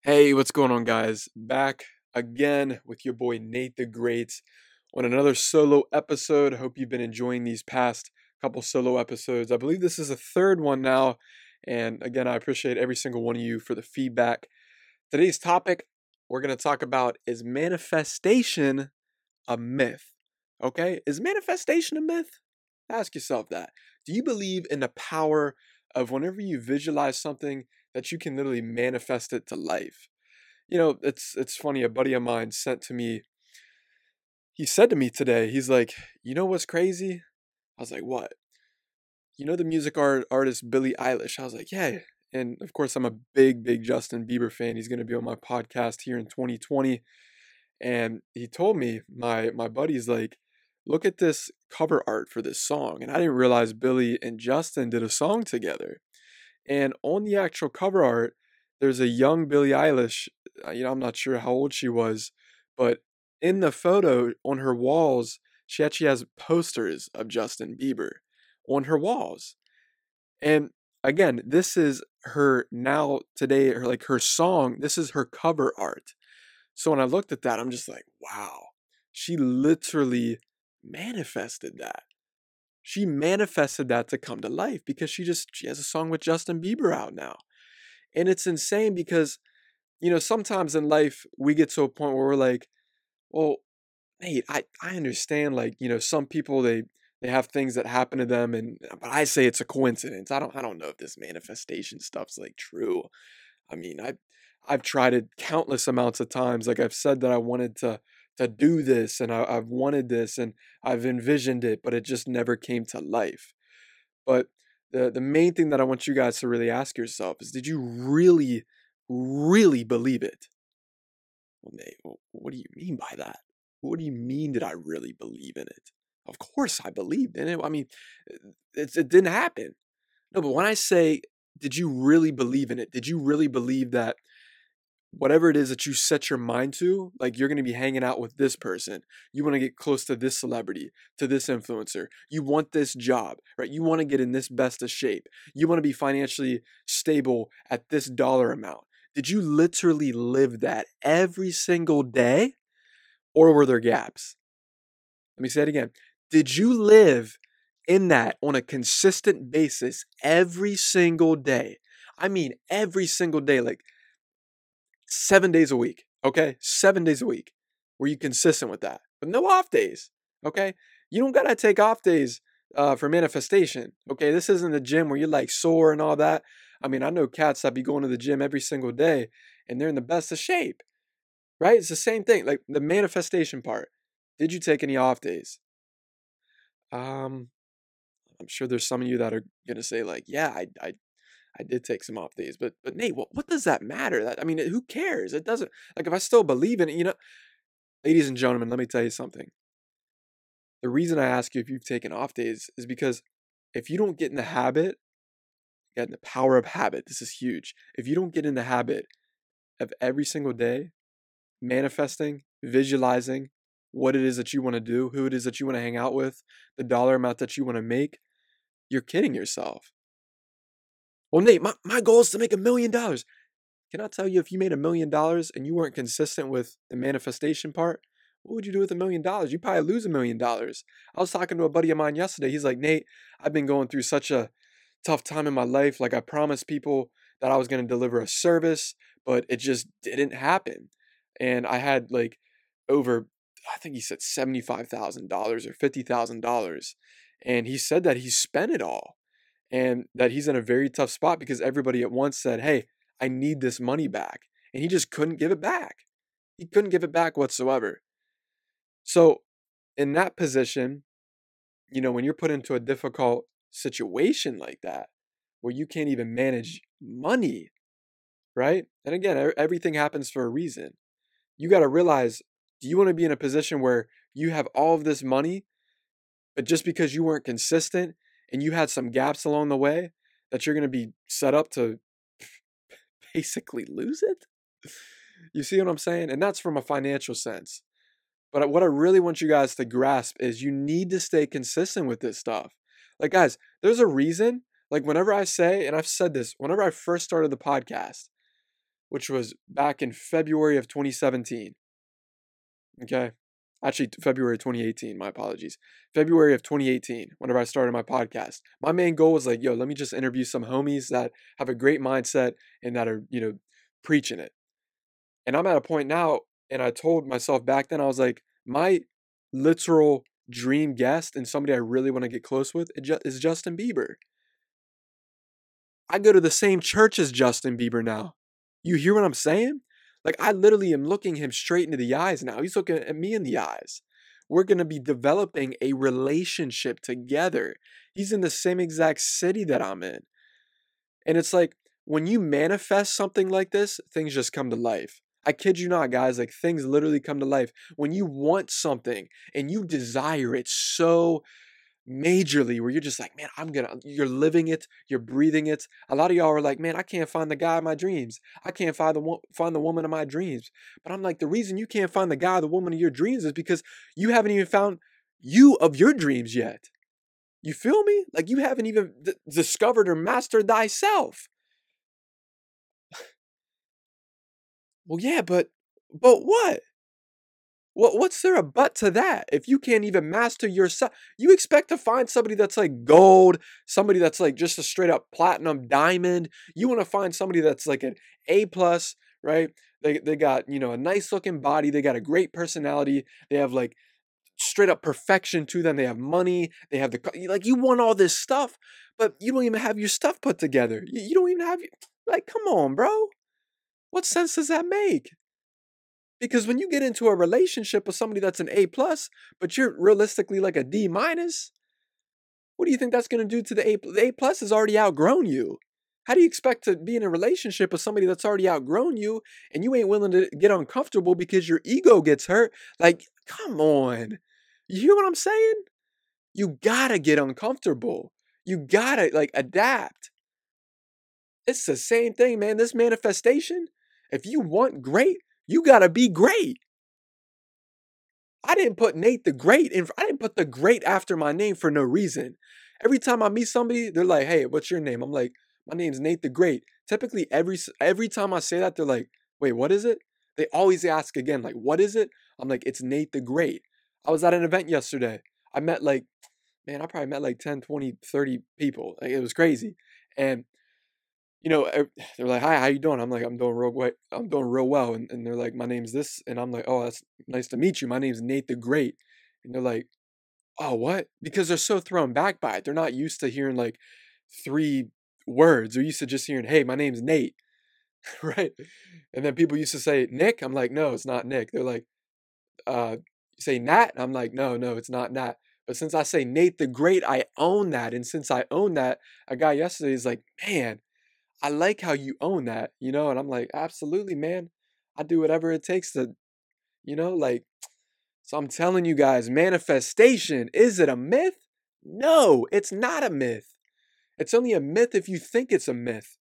Hey, what's going on, guys? Back again with your boy Nate the Great on another solo episode. Hope you've been enjoying these past couple solo episodes. I believe this is the third one now. And again, I appreciate every single one of you for the feedback. Today's topic we're going to talk about is manifestation a myth? Okay, is manifestation a myth? Ask yourself that. Do you believe in the power of whenever you visualize something that you can literally manifest it to life? It's funny. A buddy of mine sent to me. He said to me today, he's like, "You know what's crazy?" I was like, "What?" The artist Billie Eilish. I was like, "Yeah." And of course, I'm a big Justin Bieber fan. He's going to be on my podcast here in 2020. And he told me, my buddy's like, "Look at this cover art for this song." And I didn't realize Billie and Justin did a song together. And on the actual cover art, there's a young Billie Eilish. I'm not sure how old she was, but in the photo on her walls, she actually has posters of Justin Bieber on her walls. And again, this is her now today, her song. This is her cover art. So when I looked at that, I'm just like, wow, she literally manifested that. She manifested that to come to life because she has a song with Justin Bieber out now. And it's insane because, sometimes in life we get to a point where we're like, well, hey, I understand, like, some people they have things that happen to them, and but I say it's a coincidence. I don't know if this manifestation stuff's like true. I mean, I've tried it countless amounts of times. Like I've said that I wanted to do this, and I've wanted this, and I've envisioned it, but it just never came to life. But the main thing that I want you guys to really ask yourself is, did you really believe it? Well, Nate, what do you mean by that? What do you mean, did I really believe in it? Of course I believed in it. I mean, it didn't happen. No, but when I say, did you really believe in it? Did you really believe that whatever it is that you set your mind to, like you're going to be hanging out with this person, you want to get close to this celebrity, to this influencer, you want this job, right? You want to get in this best of shape, you want to be financially stable at this dollar amount. Did you literally live that every single day, or were there gaps? Let me say it again. Did you live in that on a consistent basis every single day? I mean, every single day, like 7 days a week, okay? 7 days a week. Were you consistent with that? But no off days, okay? You don't gotta take off days for manifestation, okay? This isn't a gym where you're like sore and all that. I mean, I know cats that be going to the gym every single day and they're in the best of shape, right? It's the same thing, like the manifestation part. Did you take any off days? Um, I'm sure there's some of you that are gonna say like, yeah, I did take some off days, but Nate, what does that matter? That I mean, who cares? It doesn't, like, if I still believe in it, ladies and gentlemen, let me tell you something. The reason I ask you if you've taken off days is because if you don't get in the habit, again, the power of habit, this is huge. If you don't get in the habit of every single day manifesting, visualizing what it is that you want to do, who it is that you want to hang out with, the dollar amount that you want to make, you're kidding yourself. Well, Nate, my goal is to make $1 million. Can I tell you, if you made $1 million and you weren't consistent with the manifestation part, what would you do with $1 million? You probably lose $1 million. I was talking to a buddy of mine yesterday. He's like, Nate, I've been going through such a tough time in my life. Like I promised people that I was going to deliver a service, but it just didn't happen. And I had like over, I think he said $75,000 or $50,000. And he said that he spent it all and that he's in a very tough spot because everybody at once said, hey, I need this money back. And he just couldn't give it back. He couldn't give it back whatsoever. So, in that position, when you're put into a difficult situation like that, where you can't even manage money, right? And again, everything happens for a reason. You got to realize, do you want to be in a position where you have all of this money, but just because you weren't consistent and you had some gaps along the way, that you're going to be set up to basically lose it? You see what I'm saying? And that's from a financial sense. But what I really want you guys to grasp is you need to stay consistent with this stuff. Like, guys, there's a reason. Like, whenever I say, and I've said this, whenever I first started the podcast, which was back in February of 2017. Okay. Actually, February 2018. My apologies. February of 2018, whenever I started my podcast. My main goal was like, yo, let me just interview some homies that have a great mindset and that are, preaching it. And I'm at a point now, and I told myself back then, I was like, my literal dream guest and somebody I really want to get close with is Justin Bieber. I go to the same church as Justin Bieber now. You hear what I'm saying? Like, I literally am looking him straight into the eyes now. He's looking at me in the eyes. We're going to be developing a relationship together. He's in the same exact city that I'm in. And it's like, when you manifest something like this, things just come to life. I kid you not, guys. Like, things literally come to life. When you want something and you desire it so majorly, where you're just like, man, you're living it, you're breathing it. A lot of y'all are like, man, I can't find the guy of my dreams. I can't find the woman of my dreams. But I'm like, the reason you can't find the guy or the woman of your dreams is because you haven't even found you of your dreams yet. You feel me? Like, you haven't even discovered or mastered thyself. Well, yeah, but what? What's there a but to that? If you can't even master yourself, you expect to find somebody that's like gold, somebody that's like just a straight up platinum diamond. You want to find somebody that's like an A plus, right? They got, a nice looking body, they got a great personality, they have like straight up perfection to them, they have money, they have like, you want all this stuff, but you don't even have your stuff put together. You don't even have like, come on, bro. What sense does that make? Because when you get into a relationship with somebody that's an A plus, but you're realistically like a D minus, what do you think that's going to do to the A? The A plus has already outgrown you. How do you expect to be in a relationship with somebody that's already outgrown you and you ain't willing to get uncomfortable because your ego gets hurt? Like, come on. You hear what I'm saying? You gotta get uncomfortable. You gotta like adapt. It's the same thing, man. This manifestation, if you want great, you gotta be great. I didn't put Nate the Great in. I didn't put the Great after my name for no reason. Every time I meet somebody, they're like, "Hey, what's your name?" I'm like, "My name's Nate the Great." Typically, every time I say that, they're like, "Wait, what is it?" They always ask again, like, "What is it?" I'm like, "It's Nate the Great." I was at an event yesterday. I met like, man, I probably met like 10, 20, 30 people. Like, it was crazy. And they're like, "Hi, how you doing?" I'm like, "I'm doing real great. I'm doing real well." And they're like, "My name's this," and I'm like, "Oh, that's nice to meet you. My name's Nate the Great." And they're like, "Oh, what?" Because they're so thrown back by it. They're not used to hearing like three words. They're used to just hearing, "Hey, my name's Nate," right? And then people used to say, "Nick." I'm like, "No, it's not Nick." They're like, say Nat." I'm like, "No, no, it's not Nat." But since I say Nate the Great, I own that. And since I own that, a guy yesterday is like, "Man, I like how you own that," and I'm like, absolutely, man. I do whatever it takes to, like, so I'm telling you guys, manifestation, is it a myth? No, it's not a myth. It's only a myth if you think it's a myth.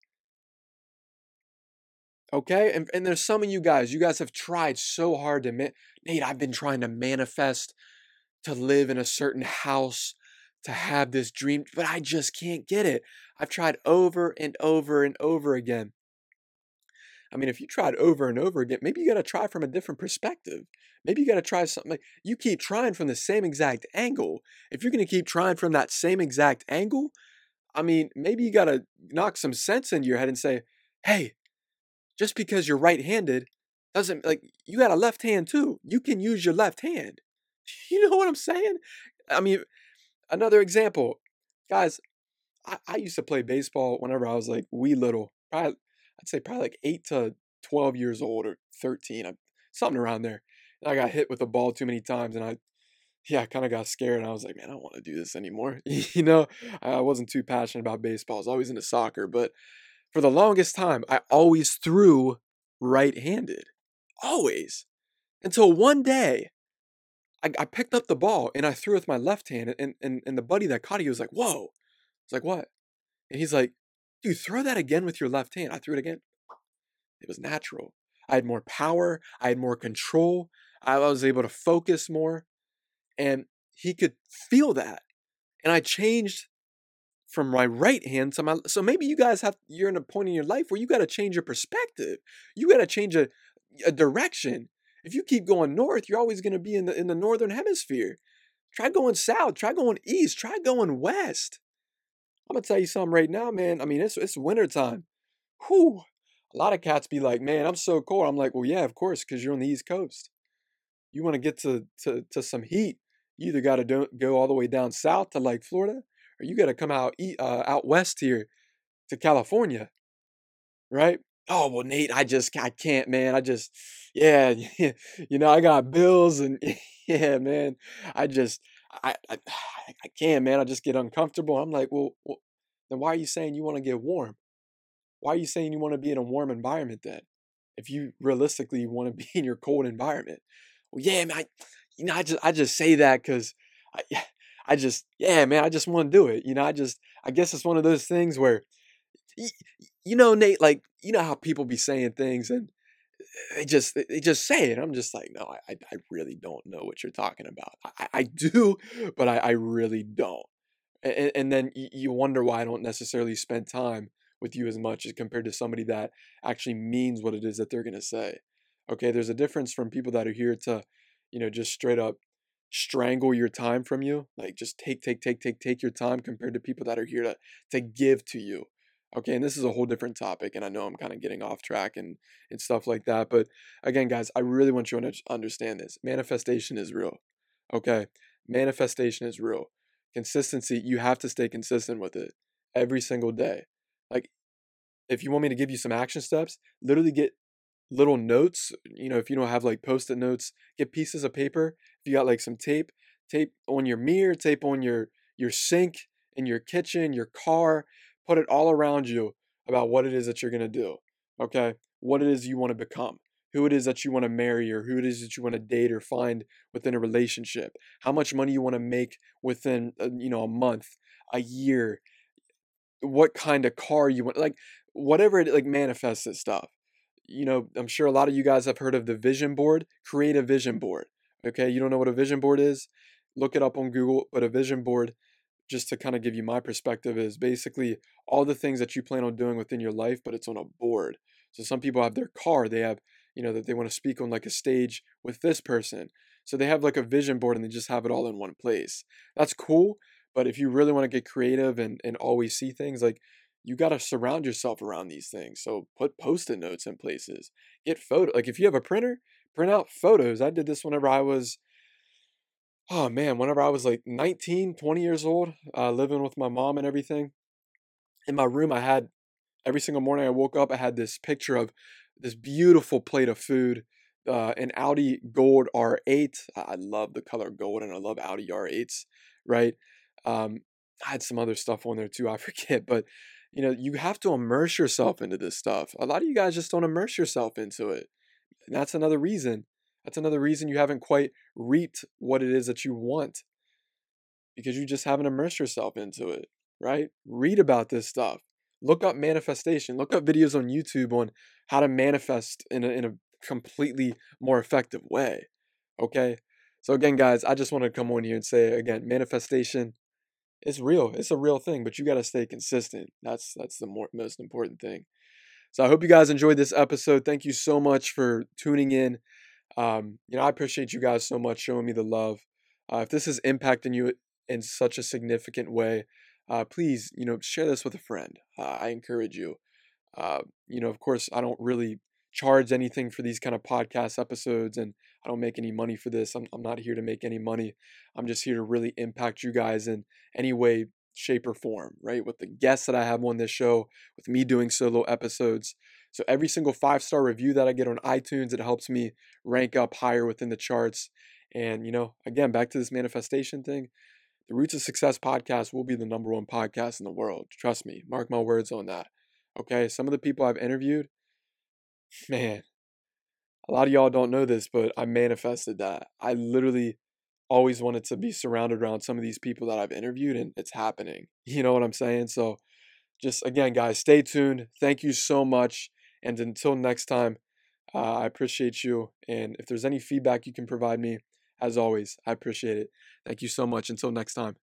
Okay? And there's some of you guys have tried so hard to, Nate, I've been trying to manifest to live in a certain house, to have this dream, but I just can't get it. I've tried over and over and over again. I mean, if you tried over and over again, maybe you got to try from a different perspective. Maybe you got to try something like you keep trying from the same exact angle. If you're going to keep trying from that same exact angle, I mean, maybe you got to knock some sense into your head and say, hey, just because you're right handed doesn't like you got a left hand too. You can use your left hand. You know what I'm saying? I mean, another example, guys, I used to play baseball whenever I was like wee little. Probably, I'd say probably like 8 to 12 years old or 13, something around there. And I got hit with the ball too many times, and I kind of got scared. And I was like, man, I don't want to do this anymore. I wasn't too passionate about baseball. I was always into soccer, but for the longest time, I always threw right-handed, always, until one day. I picked up the ball and I threw with my left hand, and the buddy that caught it, he was like, "Whoa!" I was like, "What?" And he's like, dude, throw that again with your left hand. I threw it again. It was natural. I had more power. I had more control. I was able to focus more. And he could feel that. And I changed from my right hand to my, so maybe you guys you're in a point in your life where you got to change your perspective. You got to change a direction. If you keep going north, you're always going to be in the northern hemisphere. Try going south, try going east, try going west. I'm gonna tell you something right now, man. I mean, it's winter time. Whew. A lot of cats be like, man, I'm so cold. I'm like, well, yeah, of course, because you're on the East Coast. You want to get to some heat, you either got to go all the way down south to like Florida, or you got to come out west here to California, right? Oh well, Nate, I can't, man. Yeah, I got bills and yeah, man. I just I I can't, man. I just get uncomfortable. I'm like, well, then why are you saying you want to get warm? Why are you saying you want to be in a warm environment then? If you realistically want to be in your cold environment. Well, yeah, man, I just say that because I yeah, man, I just want to do it. I guess it's one of those things where y- Nate, like, how people be saying things and they just say it. I'm just like, no, I really don't know what you're talking about. I do, but I really don't. And then you wonder why I don't necessarily spend time with you as much as compared to somebody that actually means what it is that they're going to say. Okay, there's a difference from people that are here to, just straight up strangle your time from you, like just take your time, compared to people that are here to give to you. Okay, and this is a whole different topic, and I know I'm kind of getting off track and stuff like that, but again, guys, I really want you to understand this. Manifestation is real. Okay, manifestation is real. Consistency, you have to stay consistent with it every single day. Like, if you want me to give you some action steps, literally get little notes. If you don't have like post-it notes, get pieces of paper. If you got like some tape on your mirror, tape on your sink in your kitchen, your car, put it all around you about what it is that you're going to do. Okay? What it is you want to become. Who it is that you want to marry, or who it is that you want to date or find within a relationship. How much money you want to make within a month, a year, what kind of car you want, like whatever it, like, manifests this stuff. I'm sure a lot of you guys have heard of the vision board. Create a vision board. Okay, you don't know what a vision board is? Look it up on Google. But a vision board, just to kind of give you my perspective, is basically all the things that you plan on doing within your life, but it's on a board. So some people have their car, they have, that they want to speak on like a stage with this person. So they have like a vision board and they just have it all in one place. That's cool. But if you really want to get creative and always see things, like, you got to surround yourself around these things. So put post-it notes in places. Get photo. Like, if you have a printer, print out photos. I did this whenever I was, oh man, whenever I was like 19, 20 years old, living with my mom and everything. In my room, I had, every single morning I woke up, I had this picture of this beautiful plate of food, an Audi Gold R8. I love the color gold and I love Audi R8s, right? Um, I had some other stuff on there too, I forget, but you have to immerse yourself into this stuff. A lot of you guys just don't immerse yourself into it. And that's another reason. That's another reason you haven't quite reaped what it is that you want, because you just haven't immersed yourself into it, right? Read about this stuff. Look up manifestation. Look up videos on YouTube on how to manifest in a completely more effective way. Okay? So again, guys, I just want to come on here and say again, manifestation is real. It's a real thing, but you got to stay consistent. That's the most important thing. So I hope you guys enjoyed this episode. Thank you so much for tuning in. I appreciate you guys so much showing me the love. If this is impacting you in such a significant way, please, share this with a friend. I encourage you. Of course, I don't really charge anything for these kind of podcast episodes, and I don't make any money for this. I'm not here to make any money. I'm just here to really impact you guys in any way, shape, or form, right? With the guests that I have on this show, with me doing solo episodes. So every single 5-star review that I get on iTunes, it helps me rank up higher within the charts. And, again, back to this manifestation thing. The Roots of Success podcast will be the #1 podcast in the world. Trust me, mark my words on that. Okay, some of the people I've interviewed, man, a lot of y'all don't know this, but I manifested that. I literally always wanted to be surrounded around some of these people that I've interviewed, and it's happening. You know what I'm saying? So just again, guys, stay tuned. Thank you so much. And until next time, I appreciate you. And if there's any feedback you can provide me, as always, I appreciate it. Thank you so much. Until next time.